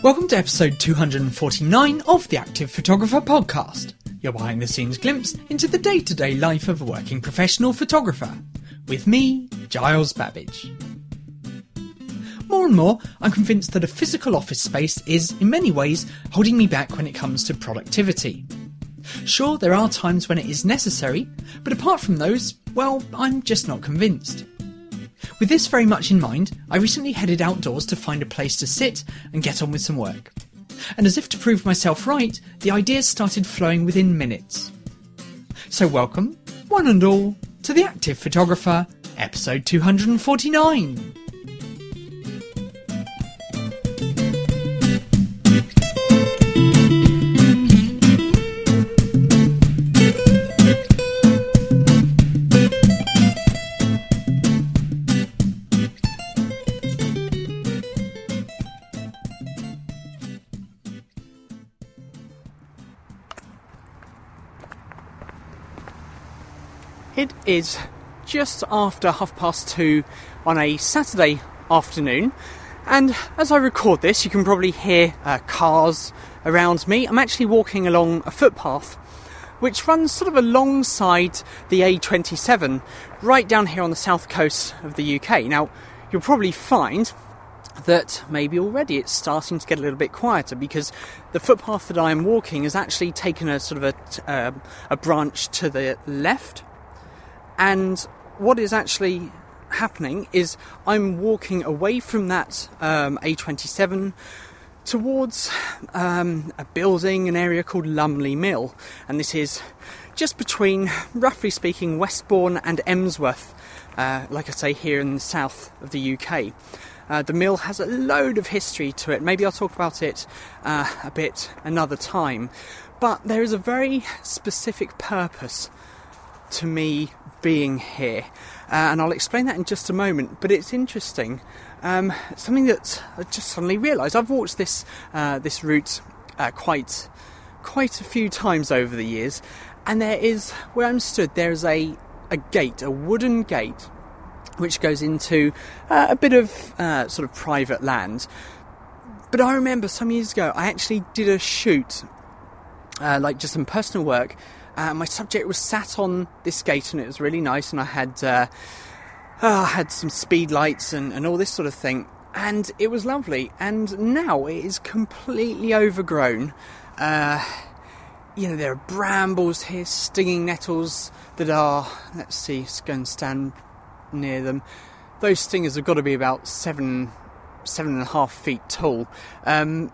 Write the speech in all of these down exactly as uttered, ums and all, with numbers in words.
Welcome to episode two hundred forty-nine of the Active Photographer Podcast, your behind-the-scenes glimpse into the day-to-day life of a working professional photographer, with me, Giles Babbage. More and more, I'm convinced that a physical office space is, in many ways, holding me back when it comes to productivity. Sure, there are times when it is necessary, but apart from those, well, I'm just not convinced. With this very much in mind, I recently headed outdoors to find a place to sit and get on with some work. And as if to prove myself right, the ideas started flowing within minutes. So welcome, one and all, to The Active Photographer, episode two hundred forty-nine. It is just after half past two on a Saturday afternoon, and as I record this you can probably hear uh, cars around me. I'm actually walking along a footpath which runs sort of alongside the A twenty-seven right down here on the south coast of the U K. Now you'll probably find that maybe already it's starting to get a little bit quieter because the footpath that I'm walking has actually taken a sort of a, uh, a branch to the left. And what is actually happening is I'm walking away from that um, A twenty-seven towards um, a building, an area called Lumley Mill. And this is just between, roughly speaking, Westbourne and Emsworth, uh, like I say, here in the south of the U K. Uh, the mill has a load of history to it. Maybe I'll talk about it uh, a bit another time. But there is a very specific purpose to me being here, uh, and I'll explain that in just a moment. But it's interesting, um, something that I just suddenly realised. I've walked this uh, this route uh, quite quite a few times over the years, and there is, where I'm stood, there's a a gate, a wooden gate, which goes into uh, a bit of uh, sort of private land. But I remember some years ago I actually did a shoot, uh, like just some personal work. Uh, my subject was sat on this gate and it was really nice, and I had uh, oh, I had some speed lights and, and all this sort of thing, and it was lovely. And now it is completely overgrown. Uh, you know, there are brambles here, stinging nettles that are, let's see, let's go and stand near them. Those stingers have got to be about seven seven and a half feet tall. Um,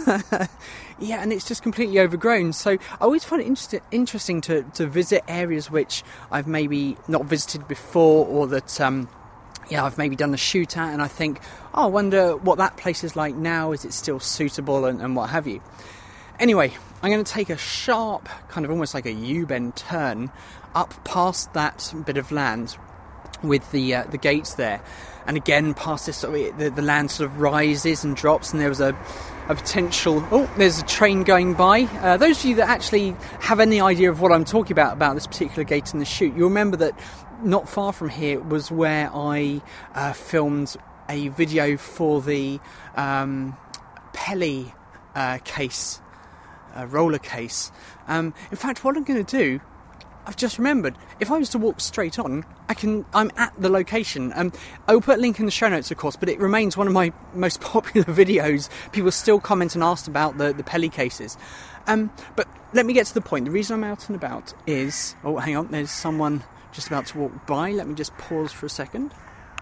yeah, and it's just completely overgrown. So I always find it inter- interesting to, to visit areas which I've maybe not visited before, or that um, yeah, I've maybe done a shoot at, and I think, oh, I wonder what that place is like now. Is it still suitable, and, and what have you? Anyway, I'm going to take a sharp, kind of almost like a U-bend turn up past that bit of land with the uh, the gates there, and again past this sort of, the, the land sort of rises and drops, and there was a, a potential, oh, there's a train going by. Uh, those of you that actually have any idea of what I'm talking about about this particular gate in the shoot, you'll remember that not far from here was where I uh, filmed a video for the um, Peli uh, case, uh, roller case. Um, in fact, what I'm going to do, I've just remembered, if I was to walk straight on, I can, I'm at the location. Um, I'll put a link in the show notes, of course, but it remains one of my most popular videos. People still comment and ask about the, the Peli cases. Um, but let me get to the point. The reason I'm out and about is... Oh, hang on, there's someone just about to walk by. Let me just pause for a second.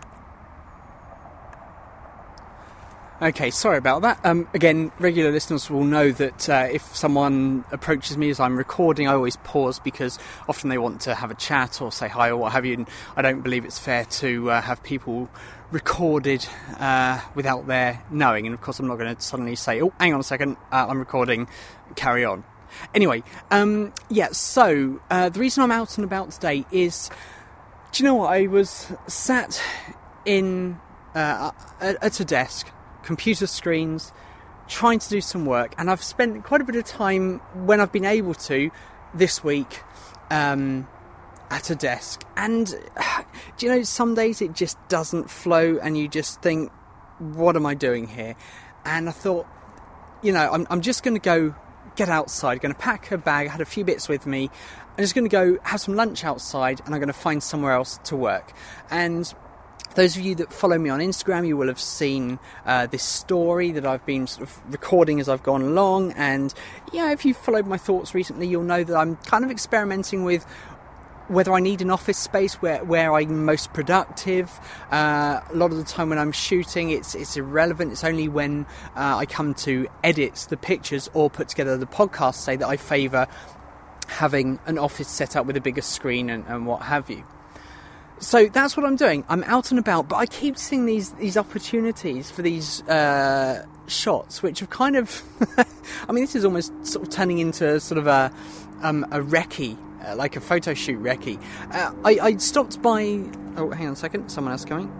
Okay, sorry about that. Um, again, regular listeners will know that uh, if someone approaches me as I'm recording, I always pause because often they want to have a chat or say hi or what have you, and I don't believe it's fair to uh, have people recorded uh, without their knowing. And of course I'm not going to suddenly say, oh, hang on a second, uh, I'm recording, carry on. Anyway, um, yeah, so uh, the reason I'm out and about today is, do you know what, I was sat in uh, at a desk, computer screens, trying to do some work, and I've spent quite a bit of time when I've been able to this week um, at a desk, and do you know, some days it just doesn't flow and you just think, what am I doing here? And I thought, you know, I'm, I'm just going to go get outside, going to pack a bag, I had a few bits with me, I'm just going to go have some lunch outside, and I'm going to find somewhere else to work. And those of you that follow me on Instagram, you will have seen uh, this story that I've been sort of recording as I've gone along, and yeah, if you've followed my thoughts recently, you'll know that I'm kind of experimenting with whether I need an office space where, where I'm most productive. Uh, a lot of the time when I'm shooting, it's it's irrelevant. It's only when uh, I come to edit the pictures or put together the podcast, say, that I favour having an office set up with a bigger screen and, and what have you. So that's what I'm doing. I'm out and about, but I keep seeing these these opportunities for these uh, shots, which have kind of... I mean, this is almost sort of turning into sort of a, um, a recce, uh, like a photo shoot recce. Uh, I, I stopped by... Oh, hang on a second. Someone else coming.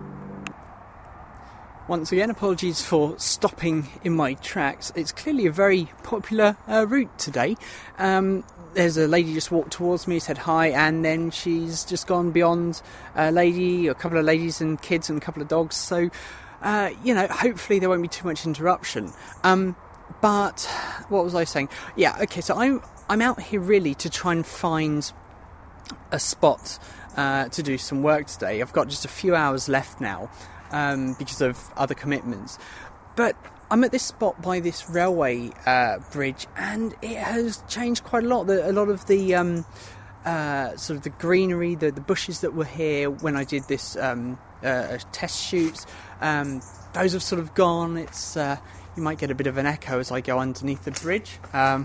Once again, apologies for stopping in my tracks. It's clearly a very popular uh, route today. Um, there's a lady just walked towards me, said hi, and then she's just gone beyond a lady, a couple of ladies and kids and a couple of dogs. So, uh, you know, hopefully there won't be too much interruption. Um, but what was I saying? Yeah, okay, so I'm, I'm out here really to try and find a spot uh, to do some work today. I've got just a few hours left now. Um, because of other commitments, but I'm at this spot by this railway uh, bridge, and it has changed quite a lot. The, a lot of the um, uh, sort of the greenery, the, the bushes that were here when I did this um, uh, test shoots, um, those have sort of gone. It's uh, you might get a bit of an echo as I go underneath the bridge. Um,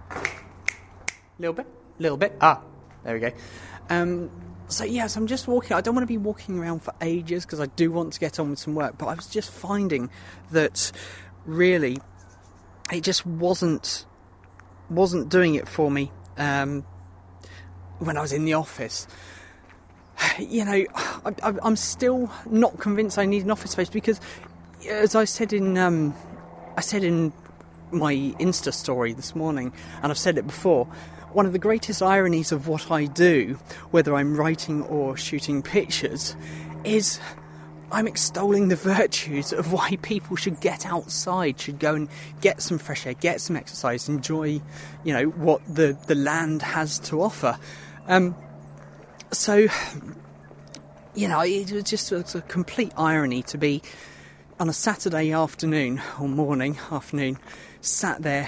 little bit, little bit. Ah, there we go. Um, So yes, I'm just walking. I don't want to be walking around for ages because I do want to get on with some work. But I was just finding that really, it just wasn't wasn't doing it for me um, when I was in the office. You know, I, I'm still not convinced I need an office space because, as I said in um, I said in my Insta story this morning, and I've said it before. One of the greatest ironies of what I do, whether I'm writing or shooting pictures, is I'm extolling the virtues of why people should get outside, should go and get some fresh air, get some exercise, enjoy, you know, what the, the land has to offer. Um, so, you know, it was just it's a complete irony to be on a Saturday afternoon, or morning, afternoon, sat there,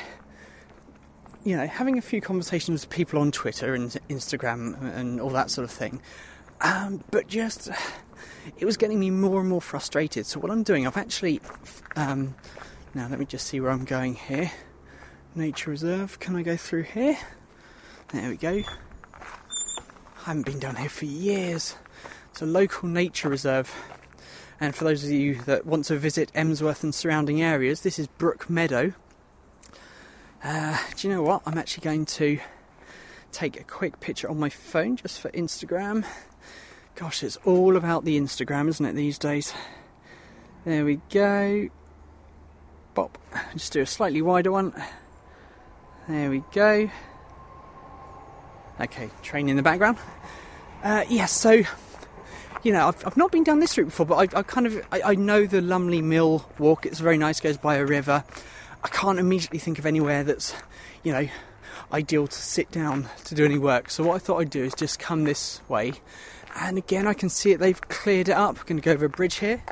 you know, having a few conversations with people on Twitter and Instagram and all that sort of thing. Um, but just, it was getting me more and more frustrated. So what I'm doing, I've actually, um, now let me just see where I'm going here. Nature Reserve, can I go through here? There we go. I haven't been down here for years. It's a local nature reserve. And for those of you that want to visit Emsworth and surrounding areas, this is Brook Meadow. Uh, do you know what? I'm actually going to take a quick picture on my phone just for Instagram. Gosh, it's all about the Instagram, isn't it, these days? There we go. Bop. Just do a slightly wider one. There we go. Okay, train in the background. Uh, yeah, so, you know, I've, I've not been down this route before, but I, I kind of, I, I know the Lumley Mill walk. It's very nice, goes by a river. I can't immediately think of anywhere that's, you know, ideal to sit down to do any work. So what I thought I'd do is just come this way. And again, I can see it, they've cleared it up. We're going to go over a bridge here.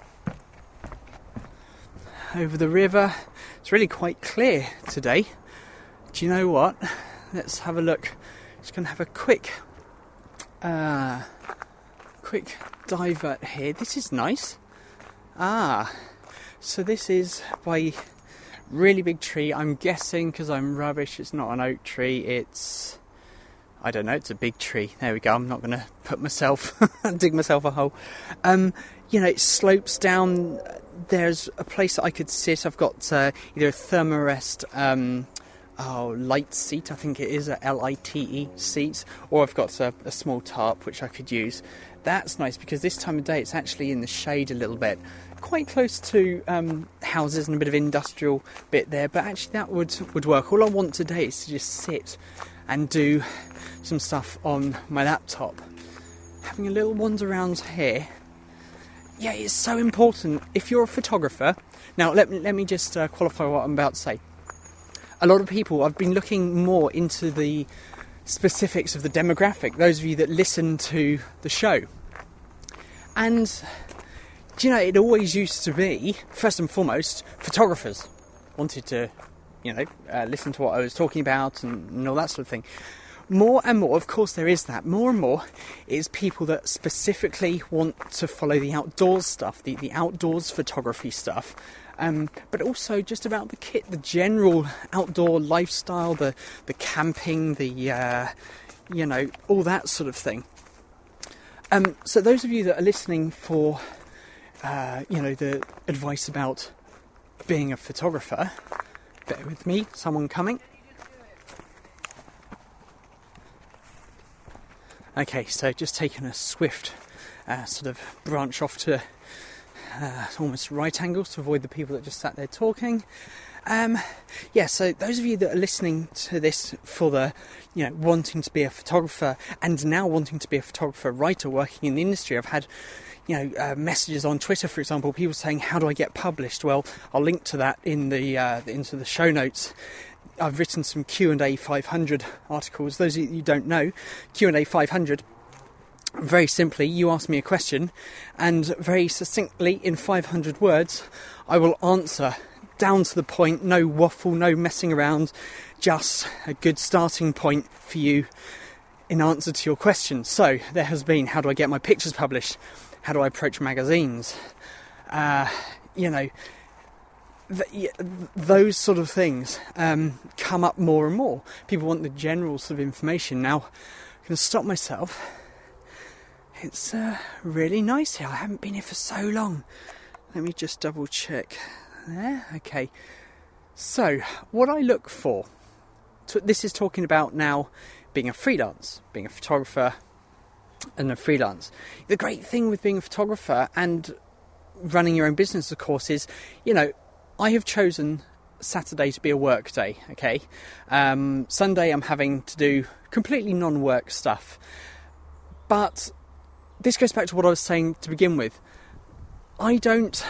Over the river. It's really quite clear today. Do you know what? Let's have a look. Just going to have a quick, uh, quick divert here. This is nice. Ah, so this is by... really big tree. I'm guessing, because I'm rubbish, it's not an oak tree, it's... I don't know, it's a big tree. There we go, I'm not going to put myself... dig myself a hole. Um, you know, it slopes down. There's a place that I could sit. I've got uh, either a Thermarest um, oh, light seat, I think it is, a L I T E seat, or I've got a, a small tarp which I could use. That's nice, because this time of day it's actually in the shade a little bit. Quite close to um, houses and a bit of industrial bit there, but actually that would would work. All I want today is to just sit and do some stuff on my laptop. Having a little wander around here, yeah, it's so important. If you're a photographer, now let me, let me just uh, qualify what I'm about to say. A lot of people, I've been looking more into the specifics of the demographic, those of you that listen to the show. And, do you know, it always used to be, first and foremost, photographers wanted to, you know, uh, listen to what I was talking about and, and all that sort of thing. More and more, of course there is that, more and more is people that specifically want to follow the outdoors stuff, the, the outdoors photography stuff, um, but also just about the kit, the general outdoor lifestyle, the, the camping, the, uh, you know, all that sort of thing. Um, so those of you that are listening for, uh, you know, the advice about being a photographer, bear with me, someone coming. Okay, so just taking a swift uh, sort of branch off to uh, almost right angles to avoid the people that just sat there talking. Um, yeah, so those of you that are listening to this for the, you know, wanting to be a photographer and now wanting to be a photographer writer working in the industry, I've had, you know, uh, messages on Twitter, for example, people saying, how do I get published? Well, I'll link to that in the uh, into the show notes. I've written some Q and A five hundred articles. Those of you who don't know, Q and A five hundred, very simply, you ask me a question and very succinctly in five hundred words, I will answer down to the point, no waffle, no messing around, just a good starting point for you in answer to your question. So there has been, how do I get my pictures published? How do I approach magazines? Uh, you know, th- those sort of things um, come up more and more. People want the general sort of information. Now, I'm going to stop myself. It's uh, really nice here. I haven't been here for so long. Let me just double check. There, okay. So, what I look for, so this is talking about now being a freelance, being a photographer and a freelance. The great thing with being a photographer and running your own business, of course, is, you know, I have chosen Saturday to be a work day, okay? Um, Sunday I'm having to do completely non-work stuff. But this goes back to what I was saying to begin with. I don't...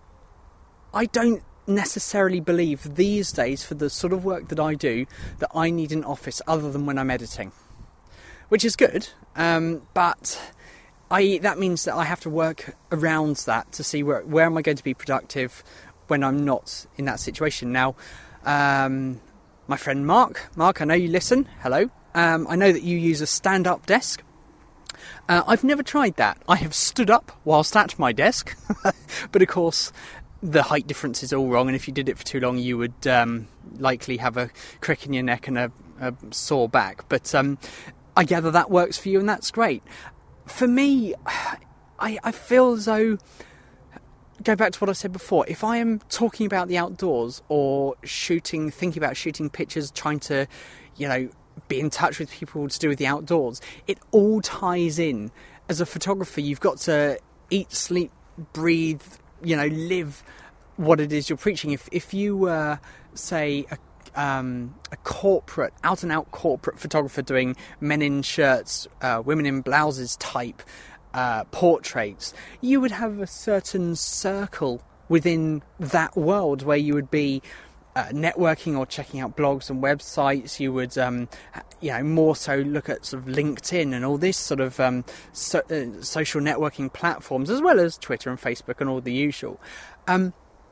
I don't necessarily believe these days for the sort of work that I do that I need an office other than when I'm editing, which is good, um, but I that means that I have to work around that to see where where am I going to be productive when I'm not in that situation. Now, um, my friend Mark, Mark, I know you listen, hello, um, I know that you use a stand-up desk. Uh, I've never tried that. I have stood up whilst at my desk, but of course the height difference is all wrong, and if you did it for too long you would um, likely have a crick in your neck and a, a sore back. But um, I gather that works for you, and that's great. For me, I, I feel as though, go back to what I said before, if I am talking about the outdoors or shooting, thinking about shooting pictures, trying to, you know, be in touch with people to do with the outdoors, it all ties in. As a photographer, you've got to eat, sleep, breathe, you know, live what it is you're preaching. If if you were, say, a, um, a corporate, out-and-out corporate photographer doing men in shirts, uh, women in blouses type uh, portraits, you would have a certain circle within that world where you would be uh, networking or checking out blogs and websites. You would, um, you know, more so look at sort of LinkedIn and all this sort of um, so, uh, social networking platforms, as well as Twitter and Facebook and all the usual. Um,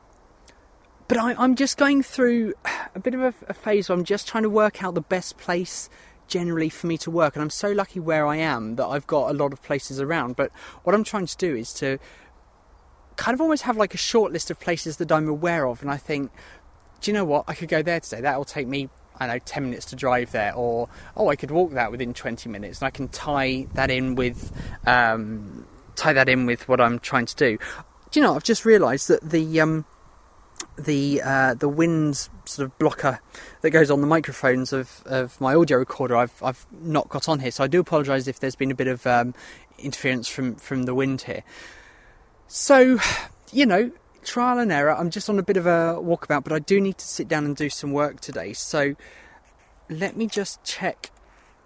but I, I'm just going through a bit of a, a phase where I'm just trying to work out the best place generally for me to work. And I'm so lucky where I am that I've got a lot of places around. But what I'm trying to do is to kind of almost have like a short list of places that I'm aware of. And I think, do you know what? I could go there today. That will take me, I don't know, ten minutes to drive there. Or, oh, I could walk that within twenty minutes. And I can tie that in with, um, tie that in with what I'm trying to do. Do you know, I've just realised that the, um, the, uh, the wind sort of blocker that goes on the microphones of, of my audio recorder, I've, I've not got on here. So I do apologise if there's been a bit of, um, interference from, from the wind here. So, you know, trial and error. I'm just on a bit of a walkabout, but I do need to sit down and do some work today. So let me just check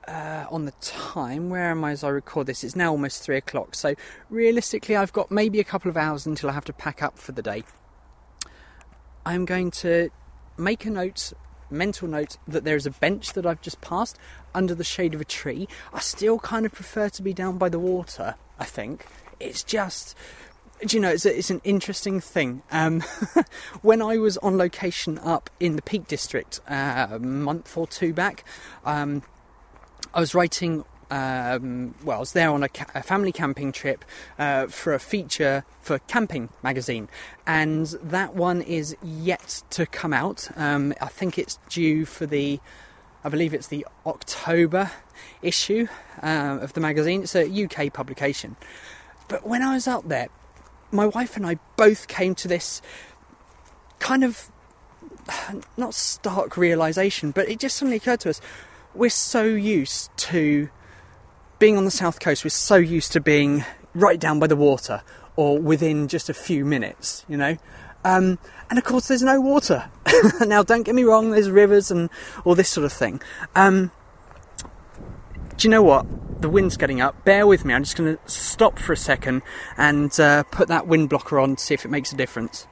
uh, on the time. Where am I as I record this? It's now almost three o'clock. So realistically, I've got maybe a couple of hours until I have to pack up for the day. I'm going to make a note, mental note, that there is a bench that I've just passed under the shade of a tree. I still kind of prefer to be down by the water, I think. It's just, do you know, it's, a, it's an interesting thing. Um, when I was on location up in the Peak District uh, a month or two back, um, I was writing, um, well, I was there on a, ca- a family camping trip uh, for a feature for Camping magazine, and that one is yet to come out. Um, I think it's due for the, I believe it's the October issue uh, of the magazine. It's a U K publication. But when I was out there, my wife and I both came to this kind of, not stark realisation, but it just suddenly occurred to us, we're so used to being on the south coast, we're so used to being right down by the water, or within just a few minutes, you know. Um, and of course there's no water. Now don't get me wrong, there's rivers and all this sort of thing. Um, do you know what? The wind's getting up. Bear with me. I'm just going to stop for a second and uh, put that wind blocker on to see if it makes a difference.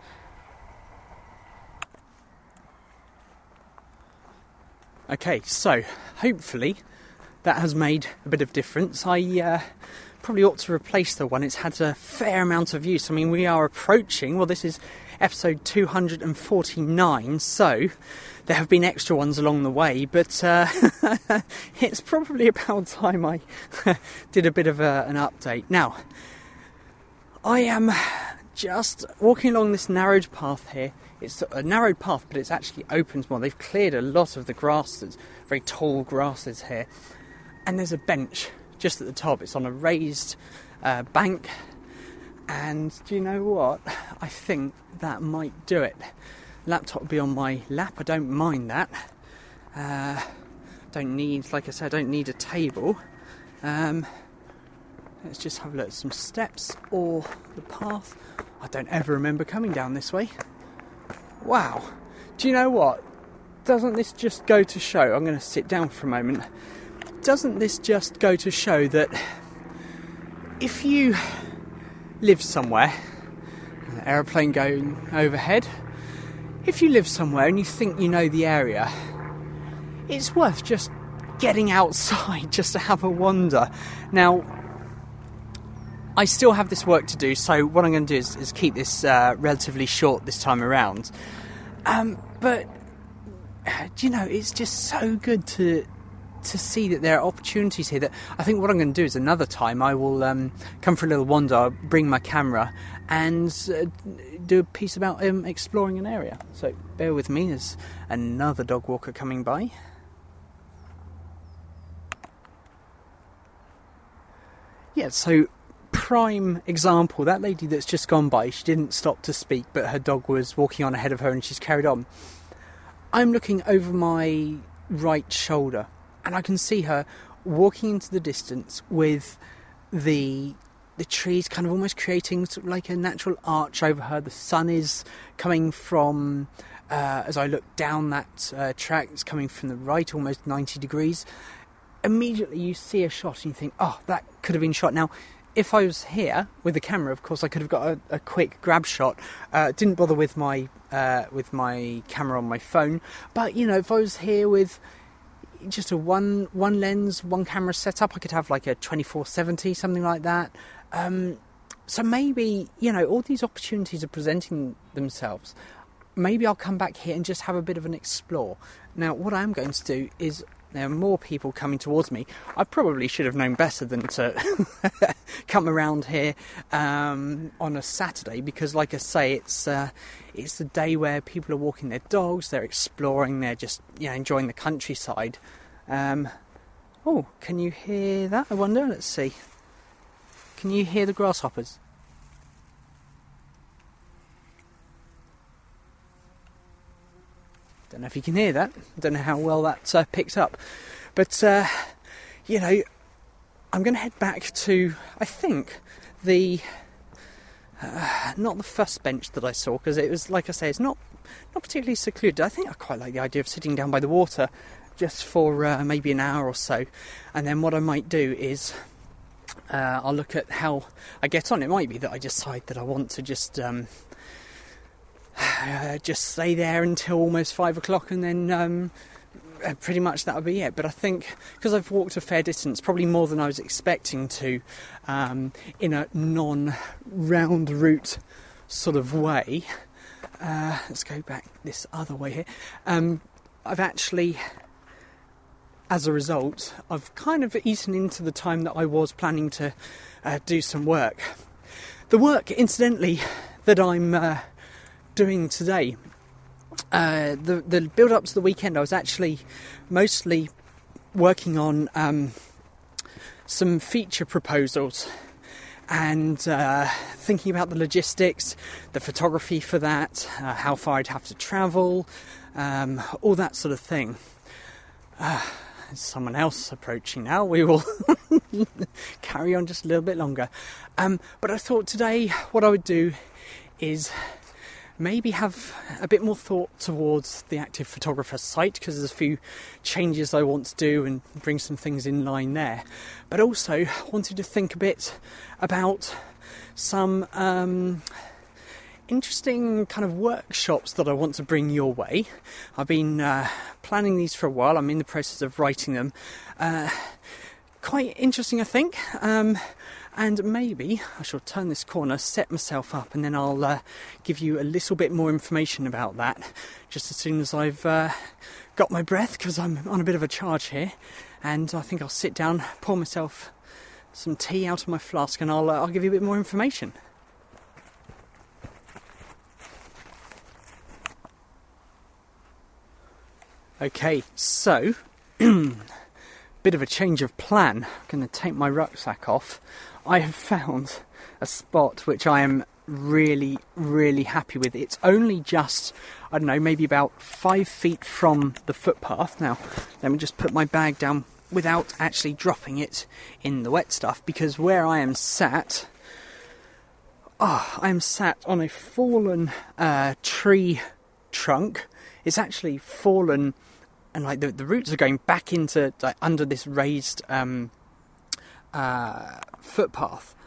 Okay, so hopefully that has made a bit of difference. I uh, probably ought to replace the one. It's had a fair amount of use. I mean, we are approaching, well, this is episode two hundred forty-nine, so there have been extra ones along the way, but uh, it's probably about time I did a bit of a, an update. Now, I am just walking along this narrowed path here. It's a narrowed path, but it's actually opened more. They've cleared a lot of the grasses, very tall grasses here. And there's a bench just at the top. It's on a raised uh, bank. And do you know what? I think that might do it. Laptop will be on my lap. I don't mind that. Uh, don't need, like I said, I don't need a table. Um, let's just have a look at some steps or the path. I don't ever remember coming down this way. Wow. Do you know what? Doesn't this just go to show... I'm going to sit down for a moment. Doesn't this just go to show that if you live somewhere, an aeroplane going overhead, if you live somewhere and you think you know the area, it's worth just getting outside just to have a wander. Now, I still have this work to do, so what I'm going to do is, is keep this uh, relatively short this time around. Um, but, do you know, it's just so good to to see that there are opportunities here. That I think what I'm going to do is another time I will um, come for a little wander, bring my camera, and uh, do a piece about um, exploring an area. So bear with me, there's another dog walker coming by. Yeah, so prime example, that lady that's just gone by, she didn't stop to speak, but her dog was walking on ahead of her and she's carried on. I'm looking over my right shoulder and I can see her walking into the distance with the the trees kind of almost creating sort of like a natural arch over her. The sun is coming from, uh, as I look down that uh, track, it's coming from the right, almost ninety degrees. Immediately you see a shot and you think, oh, that could have been shot. Now, if I was here with the camera, of course, I could have got a, a quick grab shot. Uh, didn't bother with my uh, with my camera on my phone. But, you know, if I was here with just a one one lens, one camera setup, I could have like a twenty-four seventy, something like that. Um, so maybe, you know, all these opportunities are presenting themselves. Maybe I'll come back here and just have a bit of an explore. Now, what I'm going to do is, there are more people coming towards me. I probably should have known better than to come around here um, on a Saturday, because, like I say, it's uh, it's the day where people are walking their dogs, they're exploring, they're just, you know, enjoying the countryside. Um, oh, can you hear that? I wonder. Let's see. Can you hear the grasshoppers? Don't know if you can hear that. Don't know how well that uh, picks up. But, uh, you know, I'm going to head back to, I think, the... Uh, not the first bench that I saw, because it was, like I say, it's not, not particularly secluded. I think I quite like the idea of sitting down by the water, just for uh, maybe an hour or so, and then what I might do is uh, I'll look at how I get on. It might be that I decide that I want to just um, uh, just stay there until almost five o'clock, and then um, pretty much that'll be it. But I think because I've walked a fair distance, probably more than I was expecting to, um, in a non-round route sort of way. Uh, let's go back this other way here. Um, I've actually, as a result, I've kind of eaten into the time that I was planning to uh, do some work. The work, incidentally, that I'm uh, doing today, uh, the, the build-up to the weekend, I was actually mostly working on um, some feature proposals and uh, thinking about the logistics, the photography for that, uh, how far I'd have to travel, um, all that sort of thing. Uh, there's someone else approaching now. We will carry on just a little bit longer. Um, but I thought today what I would do is maybe have a bit more thought towards the Active Photographer site, because there's a few changes I want to do and bring some things in line there. But also wanted to think a bit about some um, interesting kind of workshops that I want to bring your way. I've been uh, planning these for a while. I'm in the process of writing them. Uh, quite interesting, I think. Um, And maybe I shall turn this corner, set myself up, and then I'll uh, give you a little bit more information about that just as soon as I've uh, got my breath, because I'm on a bit of a charge here. And I think I'll sit down, pour myself some tea out of my flask, and I'll, uh, I'll give you a bit more information. Okay, so bit of a change of plan. I'm going to take my rucksack off. I have found a spot which I am really, really happy with. It's only just, I don't know, maybe about five feet from the footpath. Now, let me just put my bag down without actually dropping it in the wet stuff, because where I am sat, oh, I am sat on a fallen uh, tree trunk. It's actually fallen, and like the, the roots are going back into, like, under this raised um, uh, footpath.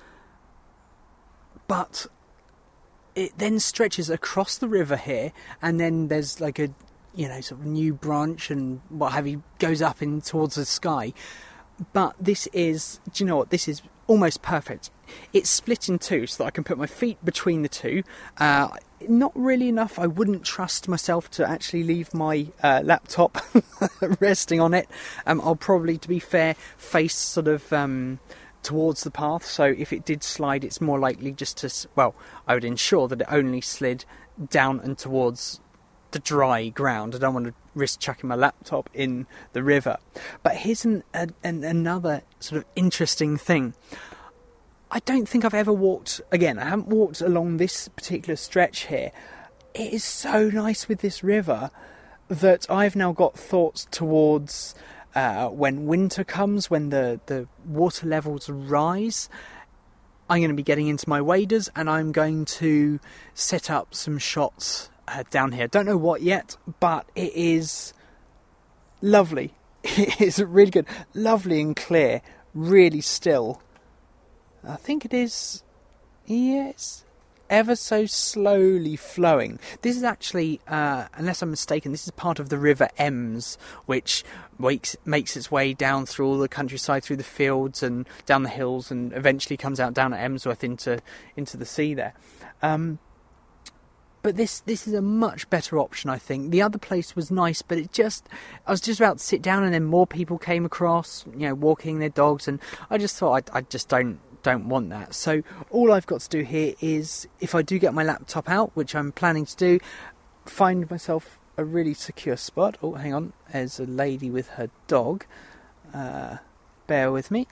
But it then stretches across the river here, and then there's like a, you know, sort of new branch and what have you, goes up in towards the sky. But this is, do you know what, this is almost perfect. It's split in two so that I can put my feet between the two. Uh, not really enough. I wouldn't trust myself to actually leave my uh, laptop resting on it. Um, I'll probably, to be fair, face sort of um, towards the path. So if it did slide, it's more likely just to, well, I would ensure that it only slid down and towards the dry ground. I don't want to risk chucking my laptop in the river. But here's an, an, another sort of interesting thing. I don't think I've ever walked, again, I haven't walked along this particular stretch here. It is so nice with this river that I've now got thoughts towards uh, when winter comes, when the, the water levels rise. I'm going to be getting into my waders, and I'm going to set up some shots uh, down here. Don't know what yet, but it is lovely. It is really good. Lovely and clear, really still. I think it is, yes, ever so slowly flowing. This is actually, uh, unless I'm mistaken, this is part of the River Ems, which wakes, makes its way down through all the countryside, through the fields and down the hills, and eventually comes out down at Emsworth into into the sea there. Um, but this this is a much better option, I think. The other place was nice, but it just, I was just about to sit down, and then more people came across, you know, walking their dogs, and I just thought I, I just don't. don't want that. So all I've got to do here is, if I do get my laptop out, which I'm planning to do, find myself a really secure spot. Oh, hang on, there's a lady with her dog. Uh, bear with me.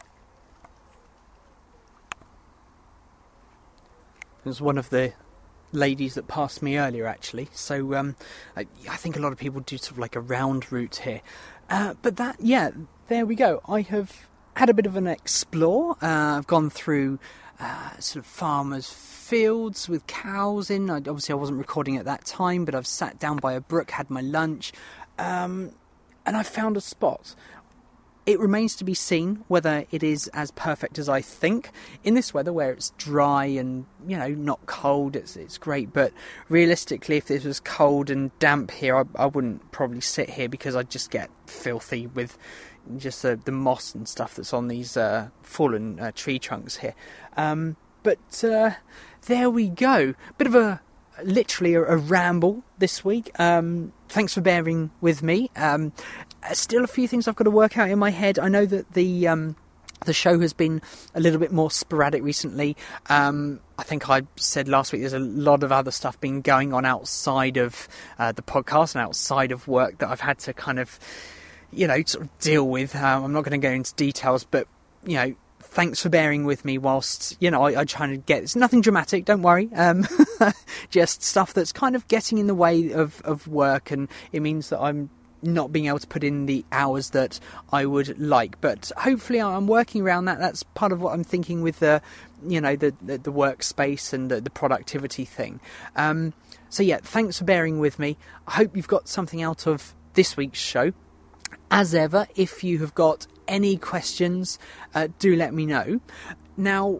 It was one of the ladies that passed me earlier, actually. So um, I, I think a lot of people do sort of like a round route here. Uh, but that, yeah, there we go. I have had a bit of an explore. Uh, I've gone through uh, sort of farmers' fields with cows in. I, obviously, I wasn't recording at that time, but I've sat down by a brook, had my lunch. Um, and I found a spot. It remains to be seen whether it is as perfect as I think. In this weather where it's dry and, you know, not cold, it's it's great. But realistically, if this was cold and damp here, I, I wouldn't probably sit here because I'd just get filthy with just uh, the moss and stuff that's on these uh, fallen uh, tree trunks here. Um, but uh, there we go. Bit of a... literally a, a ramble this week. Um, thanks for bearing with me. Um, still a few things I've got to work out in my head. I know that the um, the show has been a little bit more sporadic recently. Um, I think I said last week there's a lot of other stuff been going on outside of uh, the podcast and outside of work that I've had to kind of, you know, sort of deal with. Um, I'm not going to go into details, but, you know, thanks for bearing with me whilst, you know, I, I try to get... It's nothing dramatic, don't worry. Um, just stuff that's kind of getting in the way of, of work, and it means that I'm not being able to put in the hours that I would like. But hopefully I'm working around that. That's part of what I'm thinking with the, you know, the, the, the workspace and the, the productivity thing. Um, so yeah, thanks for bearing with me. I hope you've got something out of this week's show. As ever, if you have got any questions, uh, do let me know. Now,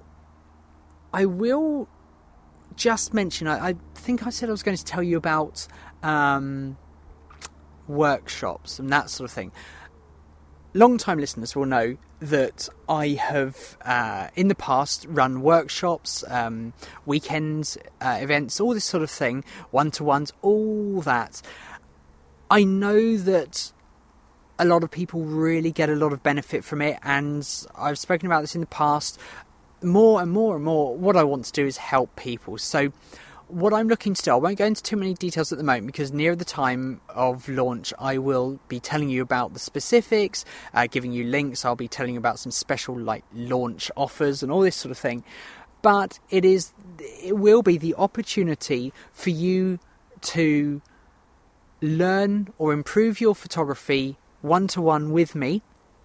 I will just mention, I, I think I said I was going to tell you about um, workshops and that sort of thing. Long-time listeners will know that I have, uh, in the past, run workshops, um, weekends, uh, events, all this sort of thing, one-to-ones, all that. I know that a lot of people really get a lot of benefit from it, and I've spoken about this in the past. More and more and more, what I want to do is help people. So what I'm looking to do, I won't go into too many details at the moment, because near the time of launch I will be telling you about the specifics, uh, giving you links. I'll be telling you about some special like launch offers and all this sort of thing. But it is, it will be the opportunity for you to learn or improve your photography one-to-one with me,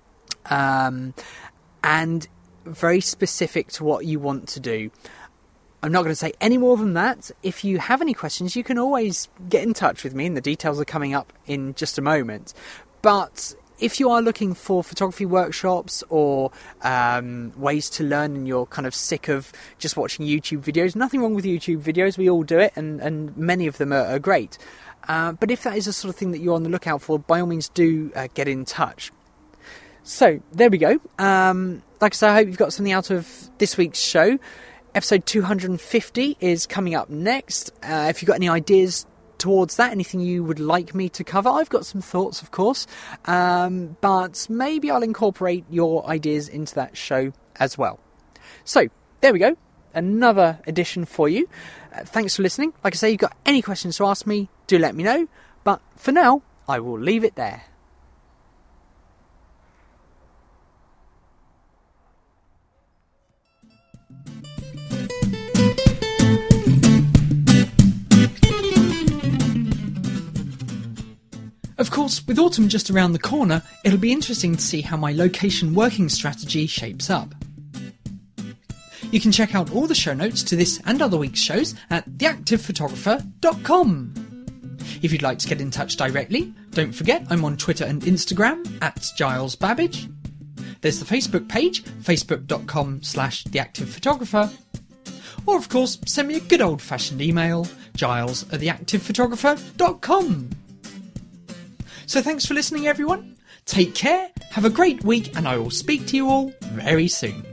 um, and very specific to what you want to do. I'm not going to say any more than that. If you have any questions, you can always get in touch with me, and the details are coming up in just a moment. But if you are looking for photography workshops or um, ways to learn, and you're kind of sick of just watching YouTube videos, nothing wrong with YouTube videos, we all do it, and, and many of them are, are great. Uh, but if that is the sort of thing that you're on the lookout for, by all means do uh, get in touch. So, there we go. Um, like I said, I hope you've got something out of this week's show. Episode two hundred fifty is coming up next. Uh, if you've got any ideas towards that, anything you would like me to cover, I've got some thoughts, of course. Um, but maybe I'll incorporate your ideas into that show as well. So, there we go. Another edition for you. Uh, thanks for listening. Like I say, you've got any questions to ask me, do let me know. But for now, I will leave it there. Of course, with autumn just around the corner, it'll be interesting to see how my location working strategy shapes up. You can check out all the show notes to this and other week's shows at the active photographer dot com. If you'd like to get in touch directly, don't forget I'm on Twitter and Instagram at Giles Babbage. There's the Facebook page, facebook dot com slash the active photographer. Or of course, send me a good old fashioned email, giles at the active photographer dot com. So thanks for listening everyone, take care, have a great week, and I will speak to you all very soon.